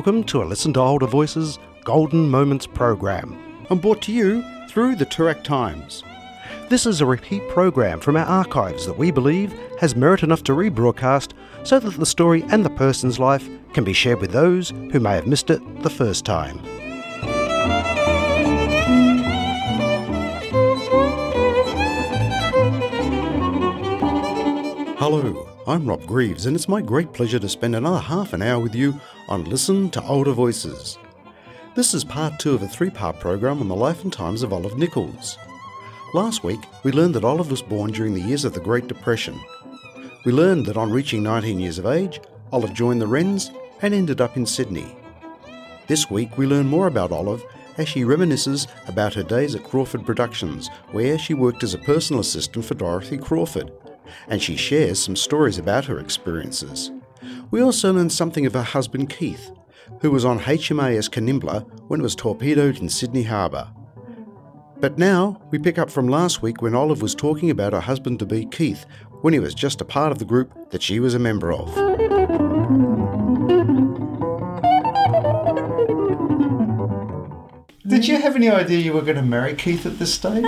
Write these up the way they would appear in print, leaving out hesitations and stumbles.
Welcome to a Listen to Older Voices Golden Moments program. And brought to you through the Toorak Times. This is a repeat program from our archives that we believe has merit enough to rebroadcast so that the story and the person's life can be shared with those who may have missed it the first time. Hello, I'm Rob Greaves, and it's my great pleasure to spend another half an hour with you on Listen to Older Voices. This is part 2 of a 3-part program on the life and times of Olive Nichols. Last week, we learned that Olive was born during the years of the Great Depression. We learned that on reaching 19 years of age, Olive joined the Wrens and ended up in Sydney. This week, we learn more about Olive as she reminisces about her days at Crawford Productions, where she worked as a personal assistant for Dorothy Crawford, and she shares some stories about her experiences. We also learn something of her husband Keith, who was on HMAS Canimbla when it was torpedoed in Sydney Harbour. But now, we pick up from last week when Olive was talking about her husband-to-be Keith when he was just a part of the group that she was a member of. Did you have any idea you were going to marry Keith at this stage?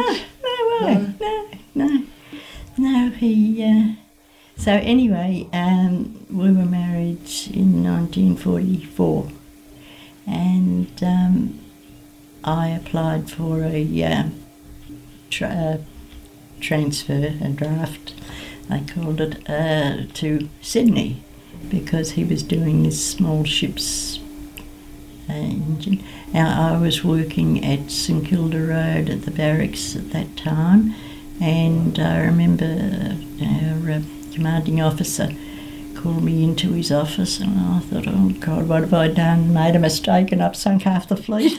No, he... So anyway, we were married in 1944, and I applied for a transfer, a draft, I called it, to Sydney, because he was doing this small ships engine. Now, I was working at St Kilda Road at the barracks at that time, and I remember our commanding officer called me into his office, and I thought, oh God, what have I done? Made a mistake and I've sunk half the fleet.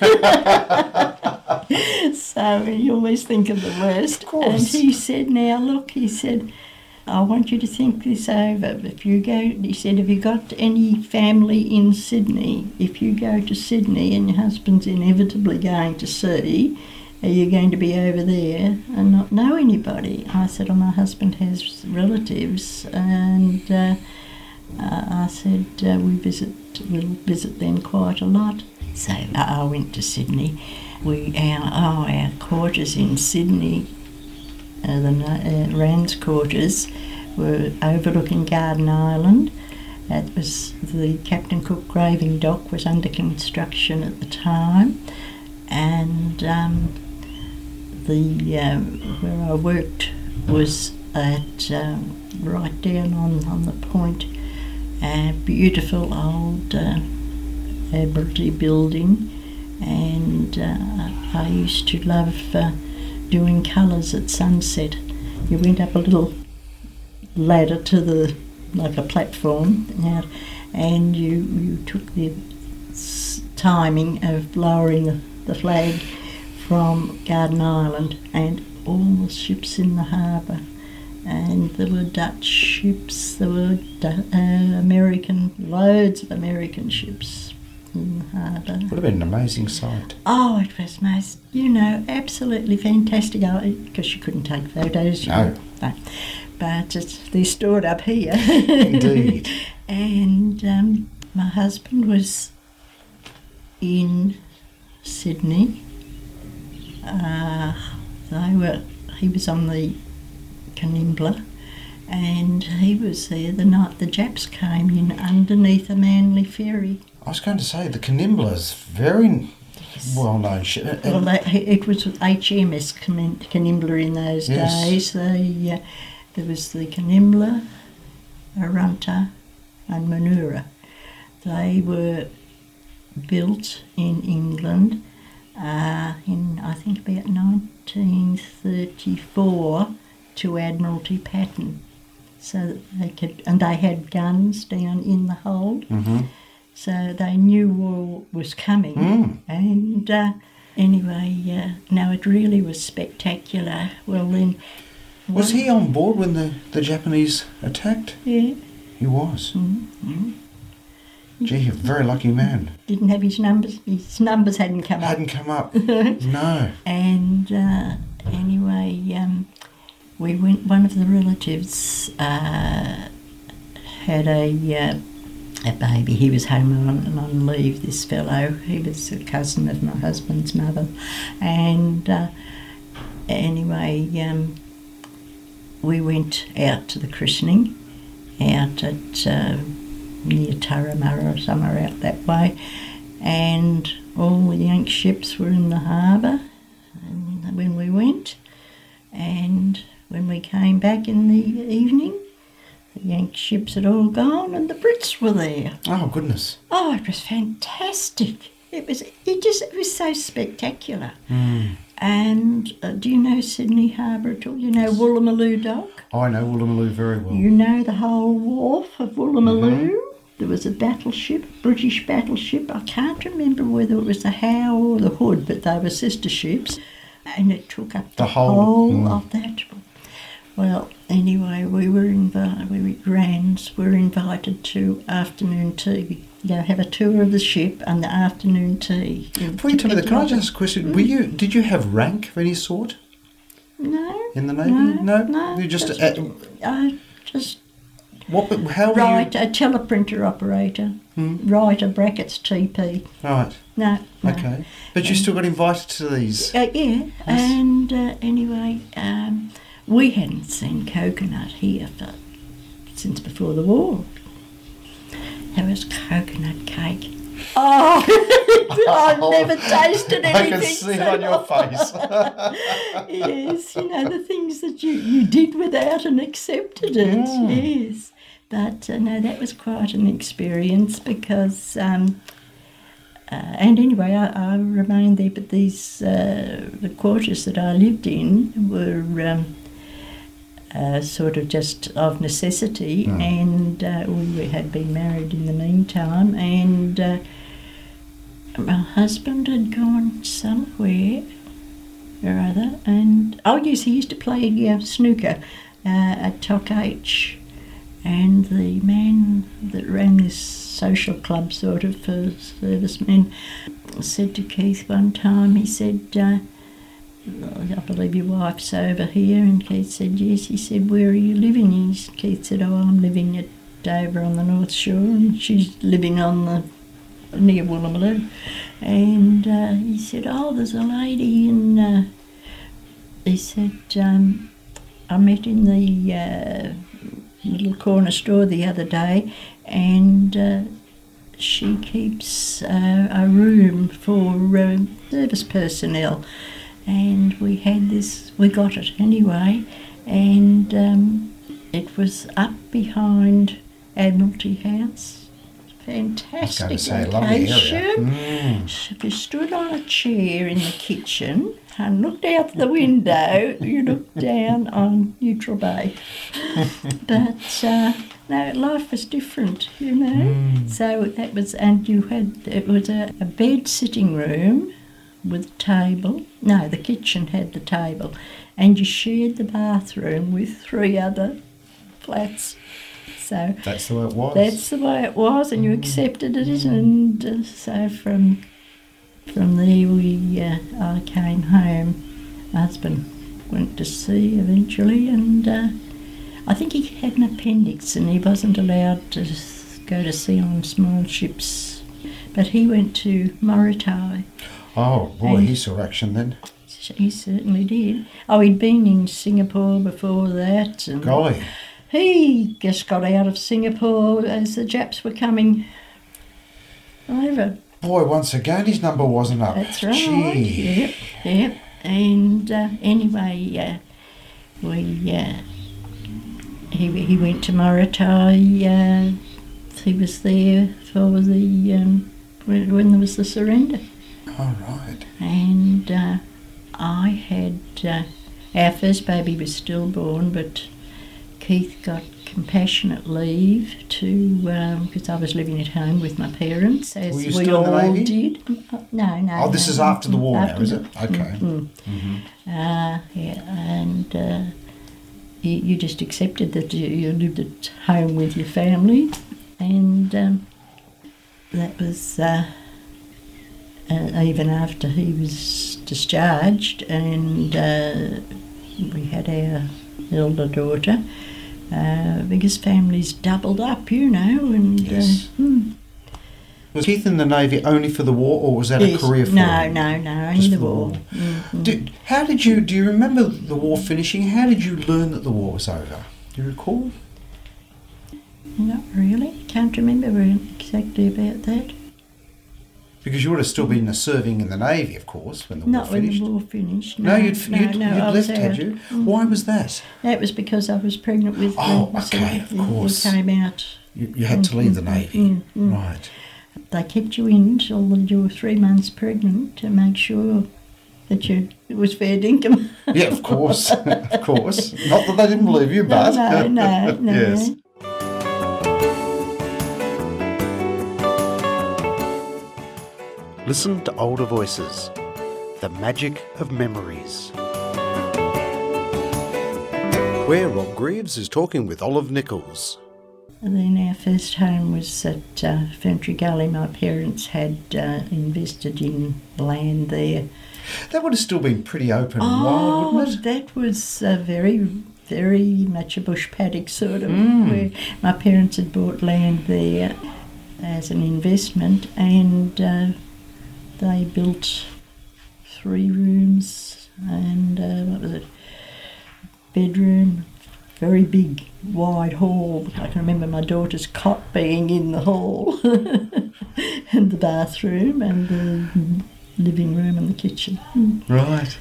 So you always think of the worst. Of course. And he said, now look, he said, I want you to think this over. If you go, he said, have you got any family in Sydney? If you go to Sydney and your husband's inevitably going to sea, are you going to be over there and not know anybody? I said, well, my husband has relatives, and I said, we'll visit them quite a lot. So I went to Sydney. Our quarters in Sydney, the Rand's quarters, were overlooking Garden Island. That was the Captain Cook graving dock was under construction at the time, and where I worked was at right down on the point, a beautiful old Admiralty building, and I used to love doing colours at sunset. You went up a little ladder to like a platform, and you took the timing of lowering the flag from Garden Island, and all the ships in the harbour, and there were Dutch ships, there were loads of American ships in the harbour. Would have been an amazing sight. Oh, it was most, absolutely fantastic, because you couldn't take photos. No. But they're stored up here. Indeed. And my husband was in Sydney. He was on the Canimbla, and he was there the night the Japs came in underneath a Manly ferry. I was going to say, the Canimbla's very well-known ship. Well, it was HMS Canimbla in those days. There was the Canimbla, Arunta and Manura. They were built in England in, I think, about 1934 to Admiralty pattern, so that they could, and they had guns down in the hold, so they knew war was coming. And anyway, no, it really was spectacular. Well, then, was he on board when the Japanese attacked? Yeah, he was. Mm-hmm. Gee, a very lucky man. Didn't have his numbers. His numbers hadn't come up. Hadn't come up. No. And anyway, we went. One of the relatives had a a baby. He was home on leave, this fellow. He was a cousin of my husband's mother. And anyway, we went out to the christening, out at near Turramurra or somewhere out that way, and all the Yank ships were in the harbour when we went, and when we came back in the evening, the Yank ships had all gone and the Brits were there. Oh, goodness. Oh, it was fantastic. It was so spectacular. And do you know Sydney Harbour at all? You know Woolloomooloo Dock? I know Woolloomooloo very well. You know the whole wharf of Woolloomooloo? There was a battleship, British battleship. I can't remember whether it was the Howe or the Hood, but they were sister ships. And it took up the whole of that. Well, anyway, we grands were invited to afternoon tea. Have a tour of the ship and the afternoon tea. Before you tell me that, can I just ask a question? Did you have rank of any sort? No. In the Navy? No. You just how were a teleprinter operator. Writer brackets TP. Right. No. Okay. But you still got invited to these? Yeah. Yes. And anyway, we hadn't seen coconut here since before the war. There was coconut cake. Oh, I've never tasted anything. I can see it on your face. Yes, the things that you did without and accepted it. Yes. But no, that was quite an experience because, and anyway, I remained there, but the quarters that I lived in were sort of just of necessity, and we had been married in the meantime, and my husband had gone somewhere or other, and he used to play snooker at Toc H, and the man that ran this social club sort of for servicemen said to Keith one time, he said, I believe your wife's over here, and Keith said yes. He said, where are you living? Keith said, I'm living over on the North Shore, and she's living on near Woolloomooloo. And he said, there's a lady in, he said, I met in the little corner store the other day, and she keeps a room for service personnel. And we got it anyway, and it was up behind Admiralty House. Fantastic location. If you stood on a chair in the kitchen and looked out the window, you looked down on Neutral Bay. But no, life was different, So that was, and it was a bed sitting room with a table. No, the kitchen had the table, and you shared the bathroom with 3 other flats. So that's the way it was. That's the way it was, and you accepted it. And so from there, I came home. My husband went to sea eventually, and I think he had an appendix, and he wasn't allowed to go to sea on small ships. But he went to Morotai. Oh, boy, he saw action then. He certainly did. Oh, he'd been in Singapore before that. And golly. He just got out of Singapore as the Japs were coming over. Boy, once again, his number wasn't up. That's right. Gee. Yep. And anyway, he went to Morotai. He was there for the when there was the surrender. Oh, right. And I had, our first baby was stillborn, but Keith got compassionate leave to, because I was living at home with my parents, as Were you we still all in the Navy? did. No. Oh, this is after the war now, is it? Okay. Mm-hmm. And you just accepted that you lived at home with your family, and that was even after he was discharged, and we had our elder daughter, Because families doubled up, you know, and Yes. Was Keith in the Navy only for the war, or was that yes. a career for No, him? only Just the for the war. war. Mhm. Do you remember the war finishing? How did you learn that the war was over? Do you recall? Not really. Can't remember really exactly about that. Because you would have still been serving in the Navy, of course, when the war Not when finished. the war finished. No, you'd I was left, had out. you? Why was that? That was because I was pregnant with. Oh, so okay, of course. You came out. You had to leave the Navy. Right. They kept you in till you were 3 months pregnant to make sure that it was fair dinkum. Yeah, of course. Of course. Not that they didn't believe you, but... No. Yes. Listen to older voices. The magic of memories. Where Rob Greaves is talking with Olive Nichols. And then our first home was at Ferntree Gully. My parents had invested in land there. That would have still been pretty open and wild, wouldn't it? That was very, very much a bush paddock sort of, where my parents had bought land there as an investment, and they built 3 rooms and what was it? Bedroom, very big, wide hall. I can remember my daughter's cot being in the hall, and the bathroom, and the living room and the kitchen. Right.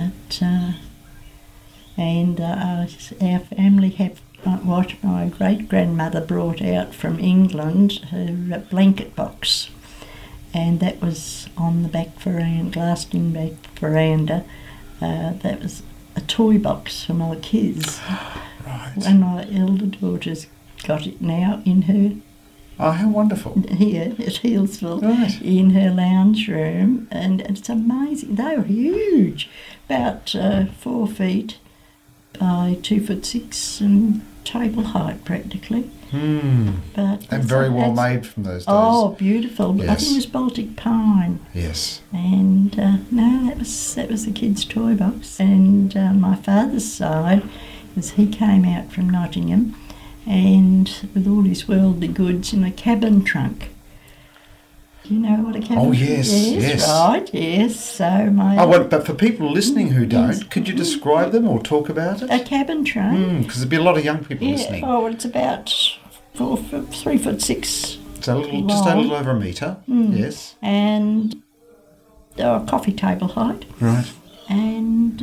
Our family have what my great-grandmother brought out from England, her blanket box, and that was on the back veranda, glassed-in back veranda. That was a toy box for my kids. Right. And my elder daughter's got it now in her, Oh, how wonderful. here at Healesville, Right. in her lounge room, and it's amazing. They were huge, about 4 feet by 2'6" and table height practically. But And very well made from those days. Oh, beautiful! I Yes. think it was Baltic pine. Yes. And no, that was the kids' toy box. And my father's side, as he came out from Nottingham, and with all his worldly goods in a cabin trunk. Do you know what a cabin Oh, trunk yes, is? yes. Right, yes. So my But for people listening who don't, could you describe them or talk about it? a cabin trunk. Because there'd be a lot of young people Yeah. listening. Oh, it's about 3'6". So just a little over a metre. Yes. And coffee table height, Right. and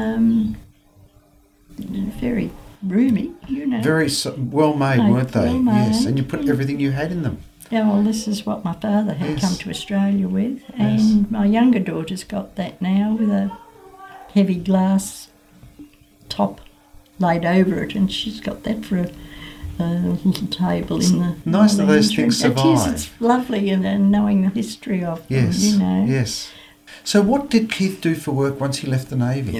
very roomy, you know. Very well made, Made, weren't they? well made. Yes. And you put everything you had in them. Yeah, well, this is what my father had Yes. come to Australia with, Yes. and my younger daughter's got that now with a heavy glass top laid over it, and she's got that for a little table in the Nice that those lounge room. things It is, survive. it's lovely, and knowing the history of Yes. them, you know. Yes. So what did Keith do for work once he left the Navy?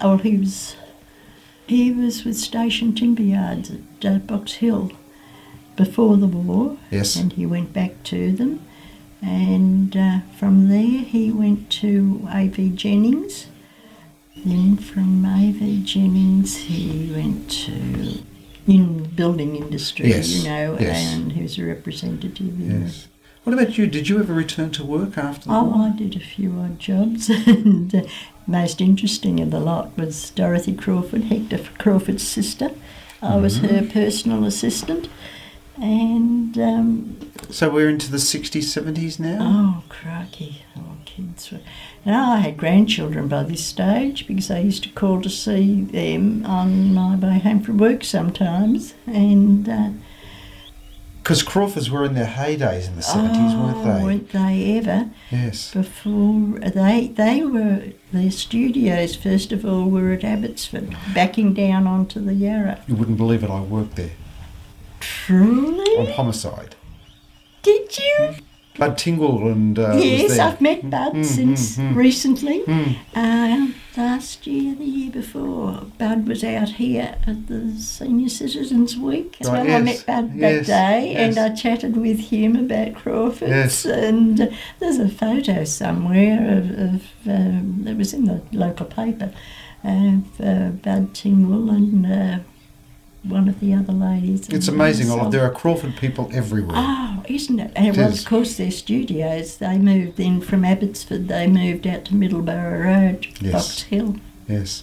He was with Station Timber Yards at Box Hill before the war. Yes. And he went back to them. And from there he went to A.V. Jennings. Then from A.V. Jennings he went to in building industry, Yes, you know, yes. and he was a representative in Yes. What about you? Did you ever return to work after the Oh, war? I did a few odd jobs, and most interesting of the lot was Dorothy Crawford, Hector Crawford's sister. I was her personal assistant, and So we're into the 60s, 70s now? oh crikey, kids were. And I had grandchildren by this stage because I used to call to see them on my way home from work sometimes, and. Because Crawfords were in their heydays in the 70s, weren't they? Weren't they ever? Yes. Before they were, their studios first of all were at Abbotsford, backing down onto the Yarra. You wouldn't believe it, I worked there on Truly? Homicide. Did you? Bud Tingle and was Yes, there. I've met Bud since recently. Mm. Last year, the year before, Bud was out here at the Senior Citizens Week. Right, I yes, met Bud yes, that day, yes. and I chatted with him about Crawford's. Yes. And there's a photo somewhere of it was in the local paper of Bud Tingle and one of the other ladies. It's amazing, Olive. There are Crawford people everywhere. Oh, isn't it? And well, of course, their studios, they moved in from Abbotsford, they moved out to Middleborough Road, Yes. Box Hill. Yes.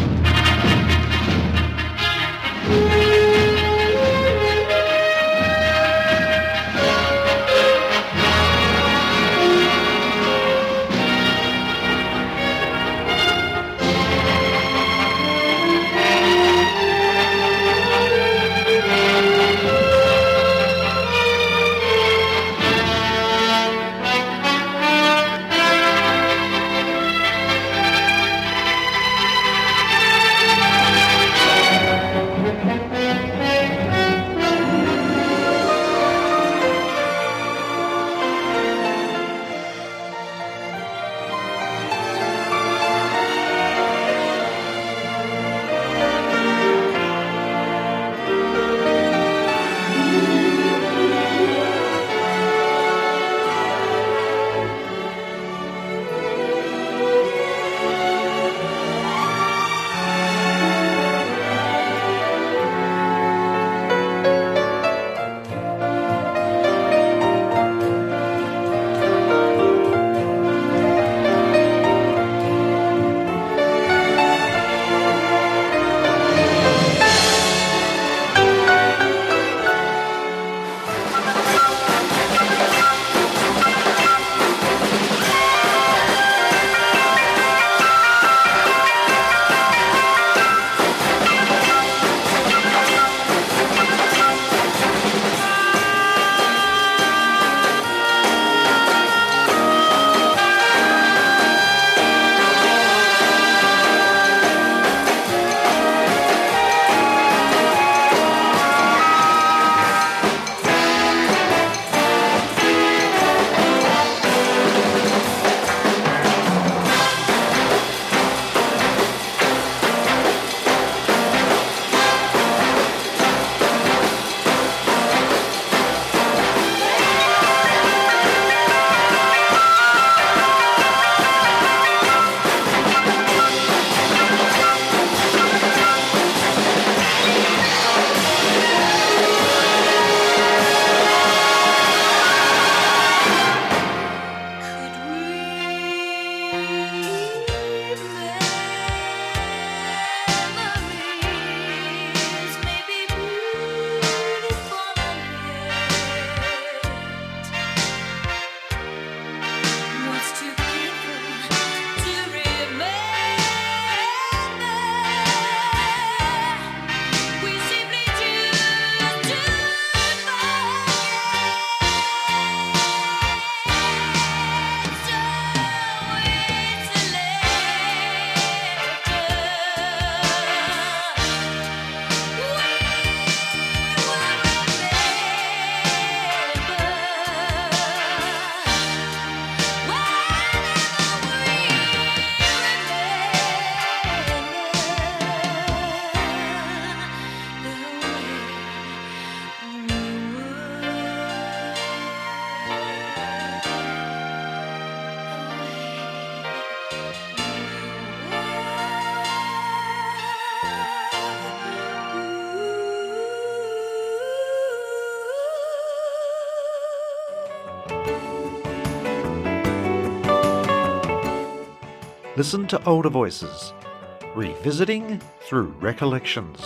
Listen to older voices, revisiting through recollections.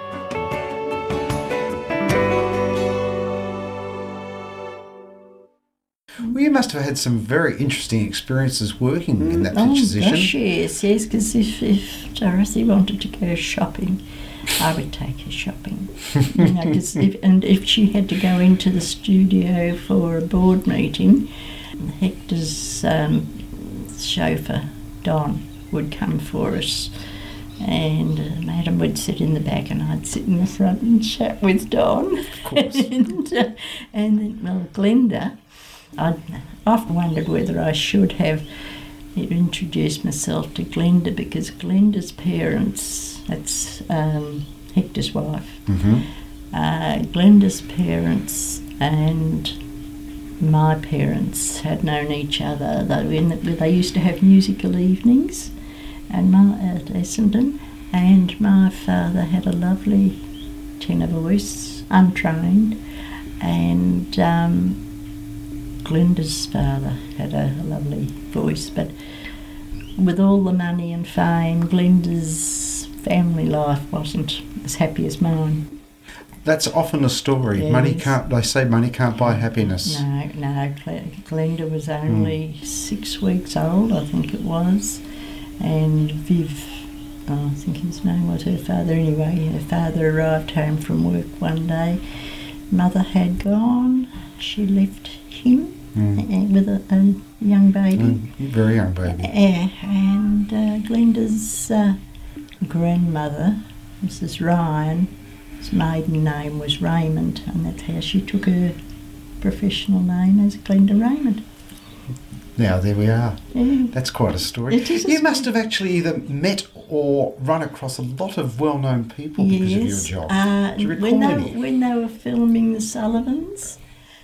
Well, you must have had some very interesting experiences working in that position. Gosh, yes, because if Dorothy wanted to go shopping, I would take her shopping. If she had to go into the studio for a board meeting, Hector's chauffeur, Don, would come for us, and Madam would sit in the back and I'd sit in the front and chat with Don. Of course. and then, Glenda, I'd often wondered whether I should have introduced myself to Glenda, because Glenda's parents, that's Hector's wife, Glenda's parents and my parents had known each other. They used to have musical evenings at Essendon, and my father had a lovely tenor voice, untrained, and Glenda's father had a lovely voice, but with all the money and fame, Glenda's family life wasn't as happy as mine. That's often a story. Yes. They say money can't buy happiness. No, Glenda was only 6 weeks old, I think it was, and Viv, I think his name was her father anyway, her father arrived home from work one day. Mother had gone, she left him with a young baby. Very young baby. Yeah, and Glenda's grandmother, Mrs. Ryan, his maiden name was Raymond, and that's how she took her professional name as Glenda Raymond. Now, there we are. Yeah. That's quite a story. It is a You must have actually either met or run across a lot of well-known people because of your job. Do you recall any? When they were filming The Sullivans,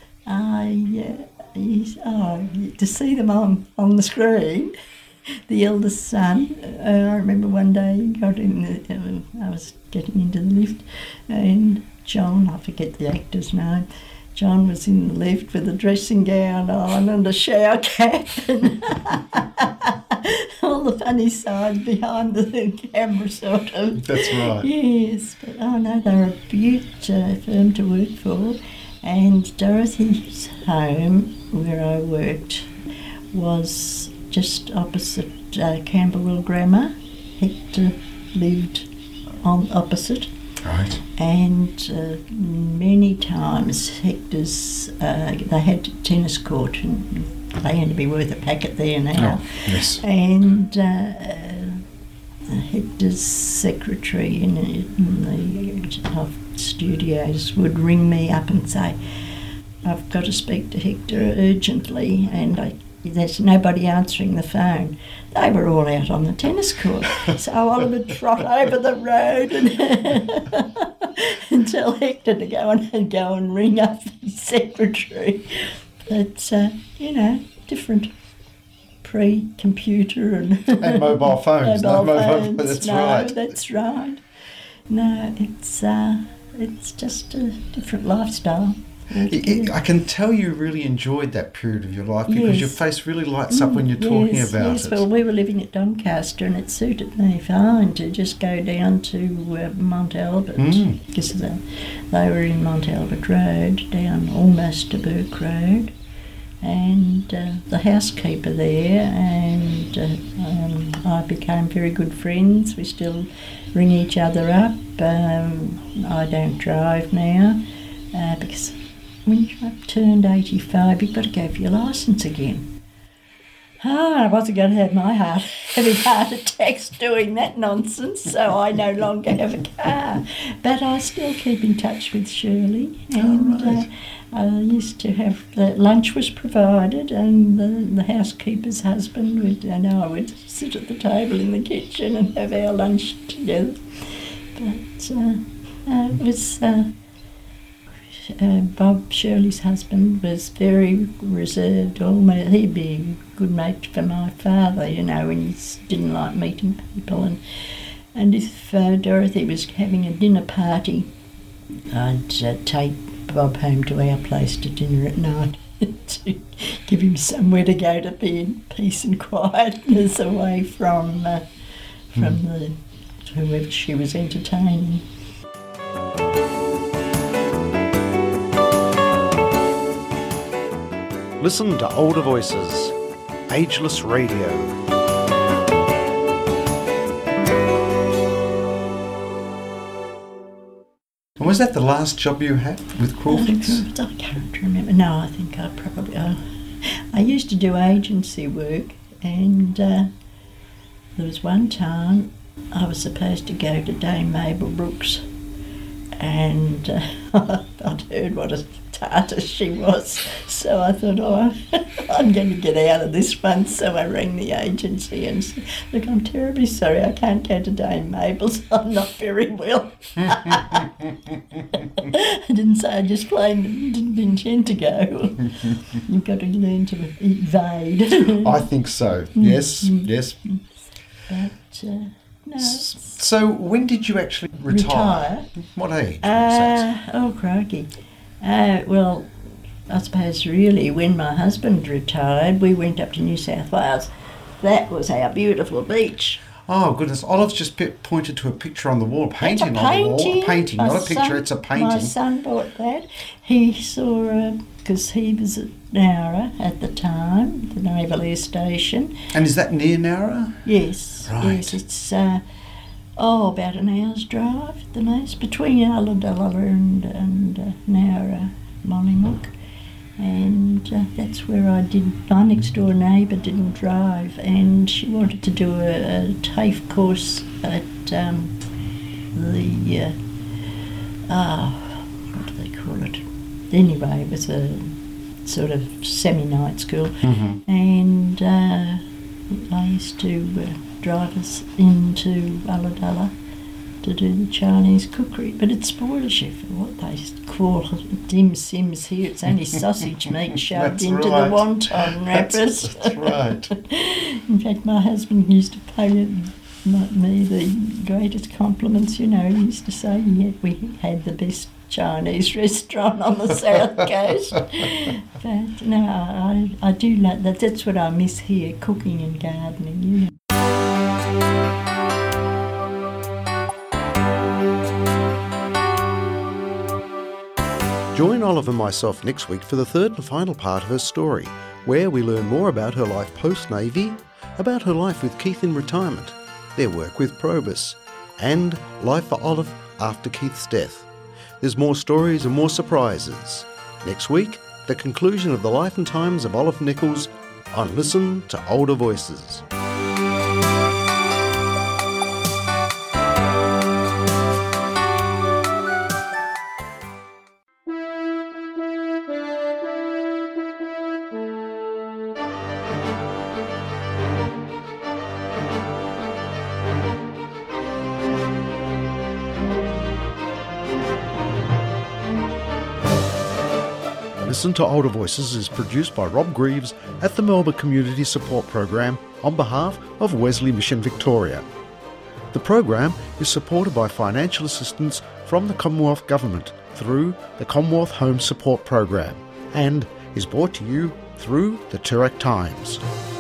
to see them on the screen, the eldest son, I remember one day he got in I was getting into the lift, and John, I forget the actor's name, John was in the lift with a dressing gown on and a shower cap and all the funny side behind the camera sort of. That's right. Yes, but no, they were a beaut firm to work for, and Dorothy's home, where I worked, was just opposite Camberwell Grammar. Hector lived on opposite. Right. And many times Hector's, they had a tennis court and they had to be worth a packet there now. Oh, yes. And Hector's secretary in the studios would ring me up and say, I've got to speak to Hector urgently, and there's nobody answering the phone. They were all out on the tennis court. So I would trot over the road and tell Hector to go and ring up his secretary. But, different pre-computer and mobile phones. Mobile phones. That's no, right. That's right. No, it's just a different lifestyle. I can tell you really enjoyed that period of your life because your face really lights up when you're talking about it. Well, we were living at Doncaster and it suited me fine to just go down to Mont Albert because they were in Mont Albert Road, down almost to Burke Road, and the housekeeper there and I became very good friends. We still ring each other up. I don't drive now because when you've turned 85, you've got to go for your licence again. I wasn't going to have my heavy heart attacks doing that nonsense, so I no longer have a car. But I still keep in touch with Shirley, and I used to have lunch was provided, and the housekeeper's husband I would sit at the table in the kitchen and have our lunch together. But it was. Bob, Shirley's husband, was very reserved. Almost, he'd be a good mate for my father, when he didn't like meeting people. And if Dorothy was having a dinner party, I'd take Bob home to our place to dinner at night to give him somewhere to go to be in peace and quietness away from whoever she was entertaining. Listen to Older Voices, Ageless Radio. And was that the last job you had with Crawfords? I can't remember. No, I think I probably... I used to do agency work, and there was one time I was supposed to go to Dame Mabel Brooks, and I'd heard what a tartar she was, so I thought, I'm going to get out of this one. So I rang the agency and said, look, I'm terribly sorry, I can't go to Dame Mabel's, I'm not very well. I didn't say, I just plain didn't intend to go. You've got to learn to evade. I think so, yes. But no. So when did you actually retire? What age? Oh, crikey. Well, I suppose really when my husband retired, we went up to New South Wales. That was our beautiful beach. Oh, goodness. Olive's just pointed to a picture on the wall, painting on the wall. A painting, not a picture, it's a painting. My son bought that. He saw, because he was at Nowra at the time, the Naval Air Station. And is that near Nowra? Yes. Right. Yes, it's about an hour's drive at the most, between Ulladulla and Nowra, Mollymook. And that's where I did. My next door neighbour didn't drive, and she wanted to do a TAFE course at what do they call it? Anyway, it was a sort of semi-night school, and I used to drive us into Ulladulla to do the Chinese cookery, but it spoils you for what they call dim sims here. It's only sausage meat shoved into the wonton wrappers. That's right. In fact, my husband used to pay me the greatest compliments. You know, he used to say we had the best Chinese restaurant on the south coast. But no, I do like that. That's what I miss here, cooking and gardening. You know. Join Olive and myself next week for the third and final part of her story, where we learn more about her life post-Navy, about her life with Keith in retirement, their work with Probus, and life for Olive after Keith's death. There's more stories and more surprises. Next week, the conclusion of the life and times of Olive Nichols on Listen to Older Voices. Listen to Older Voices is produced by Rob Greaves at the Melbourne Community Support Program on behalf of Wesley Mission Victoria. The program is supported by financial assistance from the Commonwealth Government through the Commonwealth Home Support Program and is brought to you through the Toorak Times.